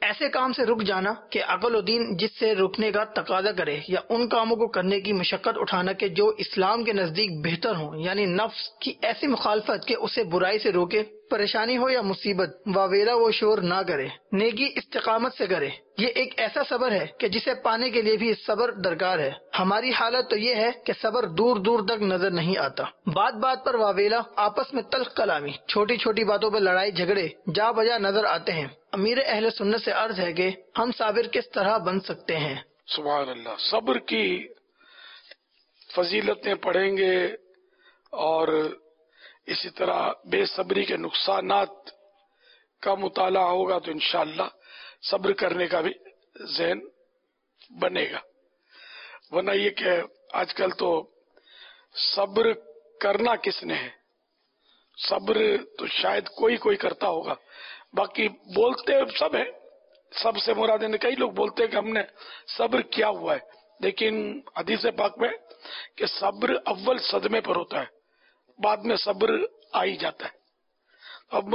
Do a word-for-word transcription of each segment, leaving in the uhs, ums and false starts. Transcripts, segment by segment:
ایسے کام سے رک جانا کہ عقل و دین جس سے رکنے کا تقاضا کرے، یا ان کاموں کو کرنے کی مشقت اٹھانا کہ جو اسلام کے نزدیک بہتر ہوں، یعنی نفس کی ایسی مخالفت کہ اسے برائی سے روکے، پریشانی ہو یا مصیبت واویلا وہ شور نہ کرے، نیکی استقامت سے کرے۔ یہ ایک ایسا صبر ہے کہ جسے پانے کے لیے بھی صبر درکار ہے۔ ہماری حالت تو یہ ہے کہ صبر دور دور تک نظر نہیں آتا، بات بات پر واویلا، آپس میں تلخ کلامی، چھوٹی چھوٹی باتوں پر لڑائی جھگڑے جا بجا نظر آتے ہیں۔ امیر اہل سنت سے عرض ہے کہ ہم صابر کس طرح بن سکتے ہیں؟ سبحان اللہ، صبر کی فضیلتیں پڑھیں گے اور اسی طرح بے صبری کے نقصانات کا مطالعہ ہوگا تو انشاءاللہ صبر کرنے کا بھی ذہن بنے گا۔ ورنہ یہ کہ آج کل تو صبر کرنا کس نے ہے، صبر تو شاید کوئی کوئی کرتا ہوگا، باقی بولتے سب ہیں، سب سے مراد ہے کئی لوگ بولتے ہیں کہ ہم نے صبر کیا ہوا ہے، لیکن حدیث پاک میں کہ صبر اول صدمے پر ہوتا ہے، بعد میں صبر آ ہی جاتا ہے۔ اب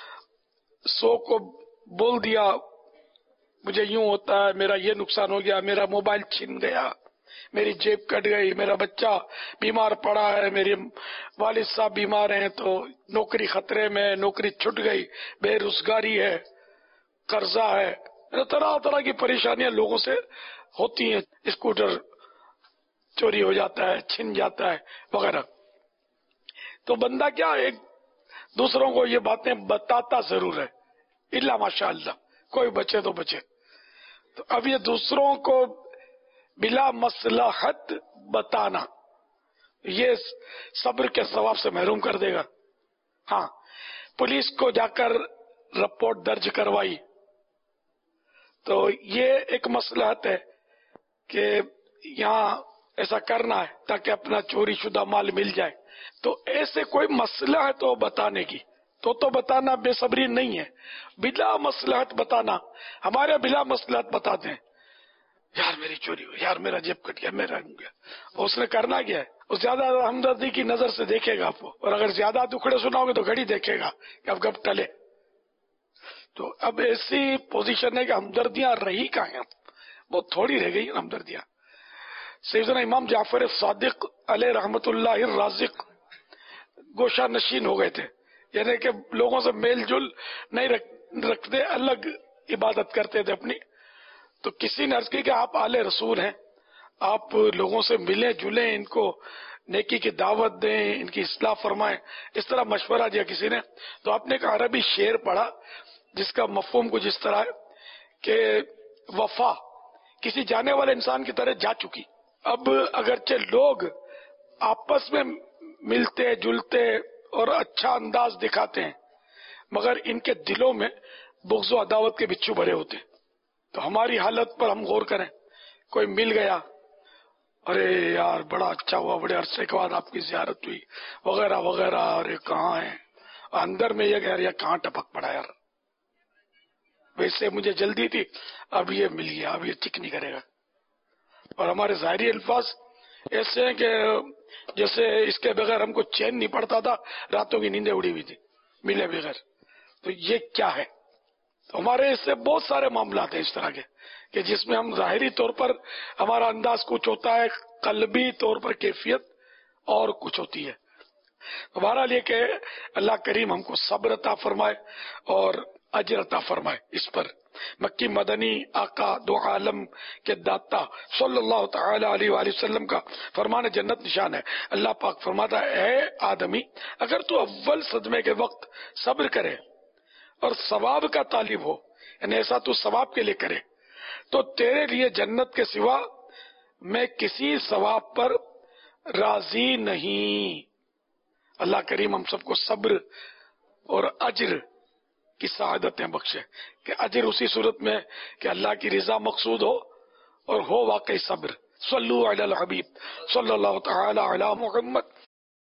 سو کو بول دیا مجھے یوں ہوتا ہے، میرا یہ نقصان ہو گیا، میرا موبائل چھن گیا، میری جیب کٹ گئی، میرا بچہ بیمار پڑا ہے، میرے والد صاحب بیمار ہیں تو نوکری خطرے میں، نوکری چھٹ گئی، بے روزگاری ہے، قرضہ ہے، طرح طرح کی پریشانیاں لوگوں سے ہوتی ہیں، اسکوٹر چوری ہو جاتا ہے، چھن جاتا ہے وغیرہ۔ تو بندہ کیا ایک دوسروں کو یہ باتیں بتاتا ضرور ہے، الا ماشاء اللہ کوئی بچے تو بچے۔ تو اب یہ دوسروں کو بلا مصلحت بتانا یہ صبر کے ثواب سے محروم کر دے گا۔ ہاں، پولیس کو جا کر رپورٹ درج کروائی تو یہ ایک مصلحت ہے کہ یہاں ایسا کرنا ہے تاکہ اپنا چوری شدہ مال مل جائے، تو ایسے کوئی مصلحت ہو بتانے کی تو تو بتانا بے صبری نہیں ہے، بلا مصلحت بتانا۔ ہمارے بلا مصلحت بتاتے ہیں، یار میری چوری ہوئی، یار میرا جیب کٹ گیا، میرا ہو گیا، اس نے کرنا کیا ہے؟ اس زیادہ ہمدردی کی نظر سے دیکھے گا آپ کو، اور اگر زیادہ دکھڑے سناؤ گے تو گھڑی دیکھے گا کہ اب گپ ٹلے۔ تو اب ایسی پوزیشن ہے کہ ہمدردیاں رہی کہاں ہیں، بہت تھوڑی رہ گئی ہیں ہمدردیاں۔ سیدنا امام جعفر صادق علیہ رحمت اللہ الرازق گوشہ نشین ہو گئے تھے، یعنی کہ لوگوں سے میل جل نہیں رکھتے، الگ عبادت کرتے تھے اپنی۔ تو کسی نے عرض کی کہ آپ آل رسول ہیں، آپ لوگوں سے ملیں جلیں، ان کو نیکی کی دعوت دیں، ان کی اصلاح فرمائیں، اس طرح مشورہ دیا کسی نے۔ تو آپ نے ایک عربی شعر پڑھا جس کا مفہوم کچھ اس طرح ہے کہ وفا کسی جانے والے انسان کی طرح جا چکی، اب اگرچہ لوگ آپس میں ملتے جلتے اور اچھا انداز دکھاتے ہیں مگر ان کے دلوں میں بغض و عداوت کے بچھو بھرے ہوتے ہیں۔ تو ہماری حالت پر ہم غور کریں، کوئی مل گیا، ارے یار بڑا اچھا ہوا، بڑے عرصے کے بعد آپ کی زیارت ہوئی وغیرہ وغیرہ، ارے کہاں ہے، اندر میں یہ کہ یار کہاں ٹپک پڑا یار، ویسے مجھے جلدی تھی، اب یہ مل گیا، اب یہ چک نہیں کرے گا۔ اور ہمارے ظاہری الفاظ ایسے ہیں کہ جیسے اس کے بغیر ہم کو چین نہیں پڑتا تھا، راتوں کی نیندیں اڑی ہوئی تھی ملے بغیر۔ تو یہ کیا ہے؟ تو ہمارے اس سے بہت سارے معاملات ہیں اس طرح کے کہ جس میں ہم ظاہری طور پر ہمارا انداز کچھ ہوتا ہے، قلبی طور پر کیفیت اور کچھ ہوتی ہے۔ بہرحال یہ کہ اللہ کریم ہم کو صبر عطا فرمائے اور اجر عطا فرمائے اس پر۔ مکی مدنی آقا دو عالم کے داتا صلی اللہ تعالی علیہ وآلہ وسلم کا فرمان جنت نشان ہے۔ اللہ پاک فرماتا ہے، اے آدمی اگر تو اول صدمے کے وقت صبر کرے اور ثواب کا طالب ہو، یعنی ایسا تو ثواب کے لیے کرے، تو تیرے لیے جنت کے سوا میں کسی ثواب پر راضی نہیں۔ اللہ کریم ہم سب کو صبر اور اجر کی سعادتیں بخشے کہ اجر اسی صورت میں کہ اللہ کی رضا مقصود ہو اور ہو واقعی صبر۔ صلو علی الحبیب صلی اللہ تعالی علی محمد